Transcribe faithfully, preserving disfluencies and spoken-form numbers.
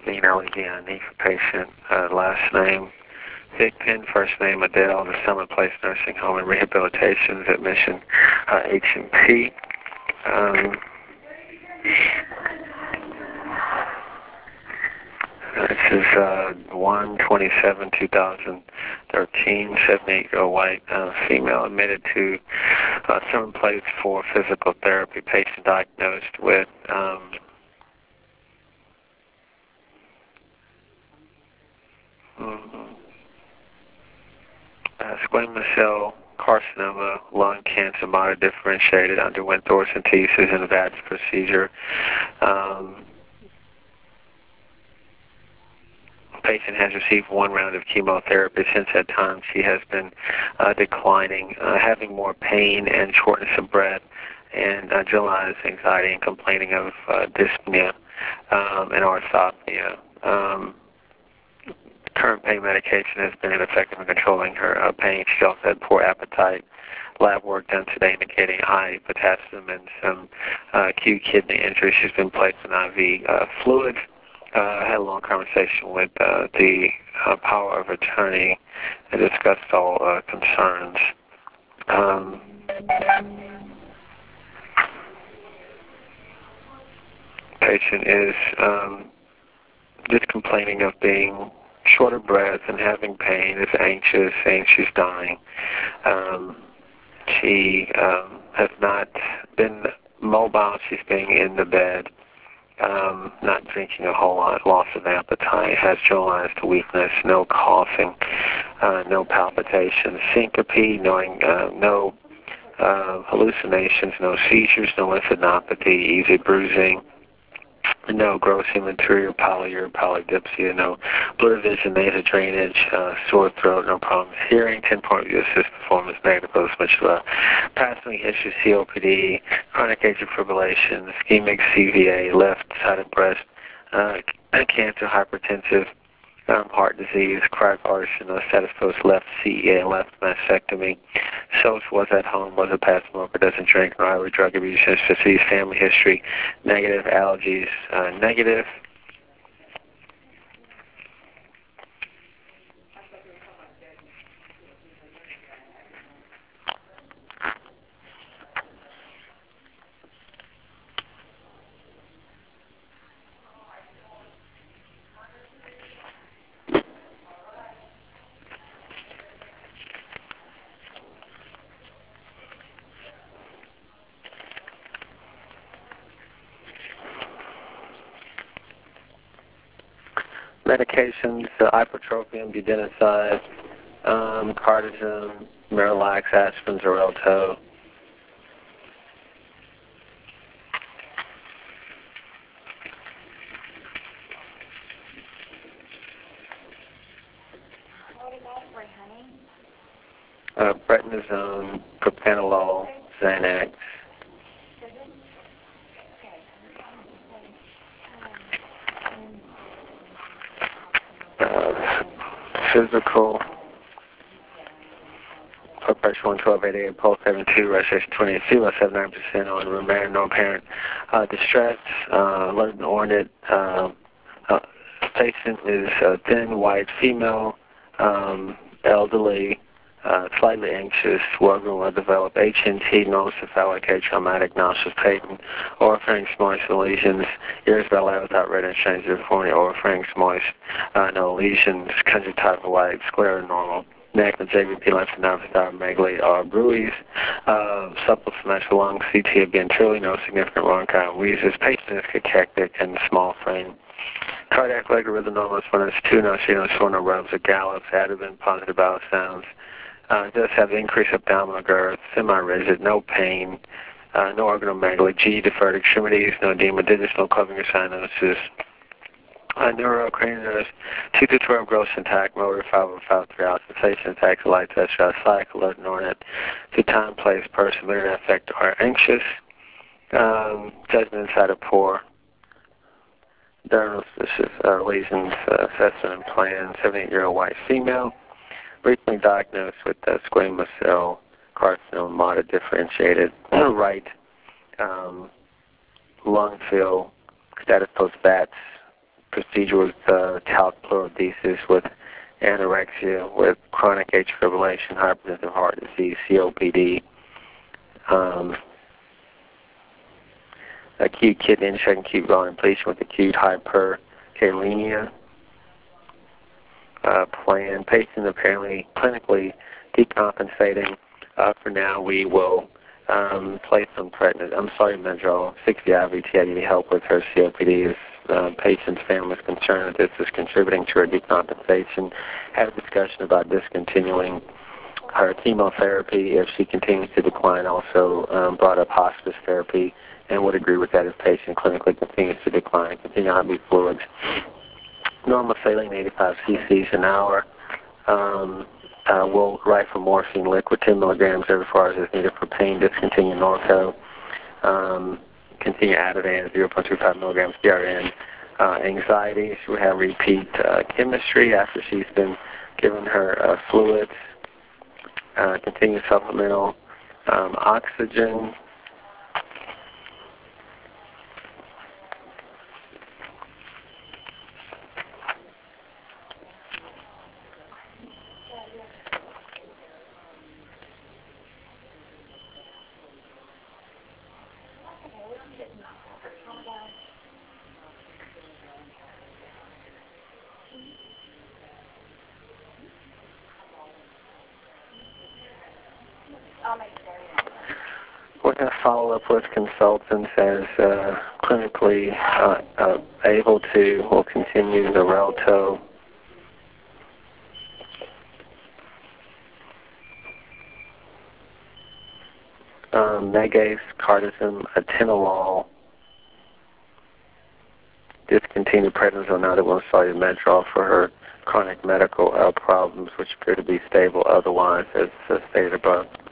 Vina Leviani for patient. Uh, last name Thigpen, first name Adele, the Summer Place Nursing Home and Rehabilitation's admission uh, H and P. Um, this is uh, one twenty-seven two thousand thirteen, seventy-eight-year-old white uh, female admitted to uh, Summer Place for physical therapy. Patient diagnosed with um, mm, uh, squamous cell carcinoma, lung cancer, moderate differentiated, underwent thoracentesis and a V A D S procedure. Um, patient has received one round of chemotherapy. Since that time, she has been uh, declining, uh, having more pain and shortness of breath, and uh, generalized anxiety, and complaining of uh, dyspnea um, and orthopnea. Um, current pain medication has been ineffective in controlling her uh, pain. She also had poor appetite. Lab work done today indicating high potassium and some uh, acute kidney injury. She's been placed in I V uh, fluids. Uh, I had a long conversation with uh, the uh, power of attorney and discussed all uh, concerns. Um, patient is um, just complaining of being short of breath and having pain, is anxious, saying she's dying. Um, she um, has not been mobile. She's being in the bed. Um, not drinking a whole lot, loss of appetite, has generalized weakness, no coughing, uh, no palpitations, syncope, knowing, uh, no uh, hallucinations, no seizures, no lymphadenopathy, easy bruising, no gross hematuria, polyuria, polydipsia, no blurred vision, nasal drainage, uh, sore throat, no problems hearing, ten-point view assist performance, negative post uh, passing issues, C O P D, chronic atrial fibrillation, ischemic C V A, left-sided breast uh, cancer, hypertensive, um, heart disease, cardiac artery stenosis, status post left C E A, left mastectomy. S O S was at home, was a past smoker, doesn't drink, rivalry, drug abuse, disease, family history, negative, allergies, uh, negative. Medications, uh, ipratropium, budesonide, um, cardizem, Miralax, aspirin, Xarelto. Uh, prednisone, propranolol, Xanax. Uh, physical, blood pressure one twelve eighty-eight, pulse seventy-two, respiration twenty-eight, fever seventy-nine percent on room, no apparent uh, distress, uh, alert and ornate. Uh, uh, patient is uh, thin, white, female, um, elderly, uh, slightly anxious, well-grown, well-developed, H N T, non-cephalic, atraumatic, nauseous, patent, oropharynx moist lesions, ears loud without redness, change of deformity, oropharynx moist, uh, no lesions, conjunctiva white, sclera normal, neck and J V P, lymphadenopathy, or bruise, uh, supple symmetrical lung, C T again, truly no significant bronchial wheezes, patient is cachectic and small frame. Cardiac leg rhythm normalis one is two, no see no sore, no rubs or gallops, abdomen, positive bowel sounds. Uh, does have increased abdominal girth, semi-rigid, no pain, uh, no organomegaly, G, deferred extremities, no edema, digital covering or cyanosis. Uh, neurocranial nerves, two to twelve gross intact, motor five oh five three out, sensation intact, light test, psych, alert, and ornate, to time, place, person, litter, affect, or anxious. Um, judgment inside of pore. Dermal uh, lesions, uh, assessment and plan, seventy-eight-year-old white female, recently diagnosed with uh, squamous cell carcinoma, moderate differentiated, right um, lung fill, status post V A D S, procedure with uh, talc pleurodesis, with anorexia, with chronic atrial fibrillation, hypertensive heart disease, C O P D, um, acute kidney injury, acute volume depletion with acute hyperkalemia. Uh, plan. Patient apparently clinically decompensating. Uh, for now, we will um, place on prednisone. I'm sorry, Medrol, sixty I V T. I need help with her C O P D. Is uh, patient's family is concerned that this is contributing to her decompensation. Had a discussion about discontinuing her chemotherapy if she continues to decline. Also um, brought up hospice therapy and would agree with that if patient clinically continues to decline. Continue I V fluids. Normal saline, eighty-five cc's an hour. Um, uh, we'll write for morphine liquid, ten milligrams every four hours is needed for pain. Discontinue Norco. Um, continue Ativan, zero point two five milligrams P R N. Uh, anxiety, she will have repeat uh, chemistry after she's been given her uh, fluids. Uh, continue supplemental um, oxygen. We're going to follow up with consultants as uh, clinically uh, uh, able to. We'll continue the Relto. Um, Megace, cardizem, atenolol. Discontinue prednisone now that we'll start Medrol for her chronic medical uh, problems, which appear to be stable otherwise, as uh, stated above.